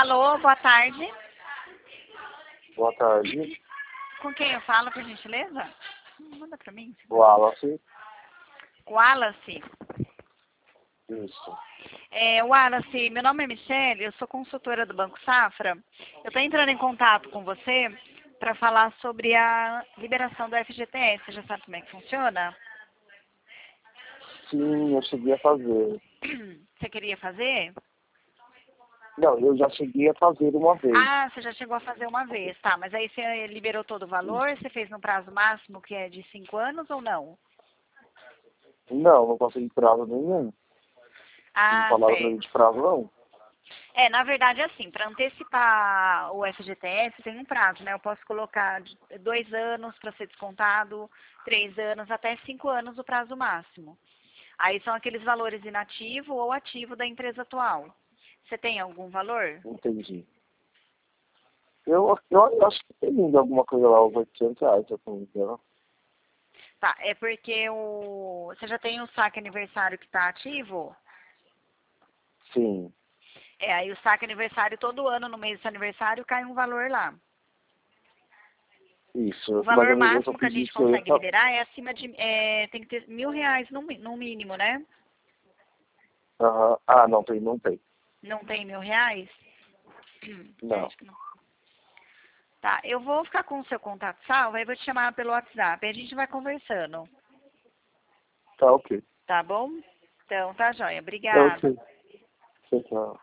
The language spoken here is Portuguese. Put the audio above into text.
Alô, boa tarde. Boa tarde. Com quem eu falo, por gentileza? Manda pra mim. Wallace. Wallace. Isso. Wallace, meu nome é Michele, eu sou consultora do Banco Safra. Eu estou entrando em contato com você para falar sobre a liberação do FGTS. Você já sabe como é que funciona? Sim, eu cheguei a fazer. Você queria fazer? Não, eu já cheguei a fazer uma vez. Ah, você já chegou a fazer uma vez, tá. Mas aí você liberou todo o valor? Você fez no prazo máximo, que é de 5 anos ou não? Não consegui prazo nenhum. Não Ah, falaram pra mim certo. de prazo, não. Na verdade, é assim, para antecipar o FGTS tem um prazo, né? Eu posso colocar de 2 anos para ser descontado, 3 anos, até 5 anos o prazo máximo. Aí são aqueles valores inativo ou ativo da empresa atual. Você tem algum valor? Entendi. Eu acho que tem ainda alguma coisa lá, os R$ 800, se eu não me engano. Tá, é porque você já tem o saque aniversário que está ativo? Sim. Aí o saque aniversário, todo ano, no mês do seu aniversário, cai um valor lá. Isso. O Mas valor eu só máximo que a pedi gente que eu ia... consegue liberar é acima de, tem que ter R$ 1.000 no mínimo, né? Aham. Ah, não tem, não tem. Não tem R$ 1.000? Não. Acho que não. Tá, eu vou ficar com o seu contato salvo, aí vou te chamar pelo WhatsApp, aí a gente vai conversando, Tá ok. tá bom? Então, tá joia. Tá Obrigada. ok. Tchau.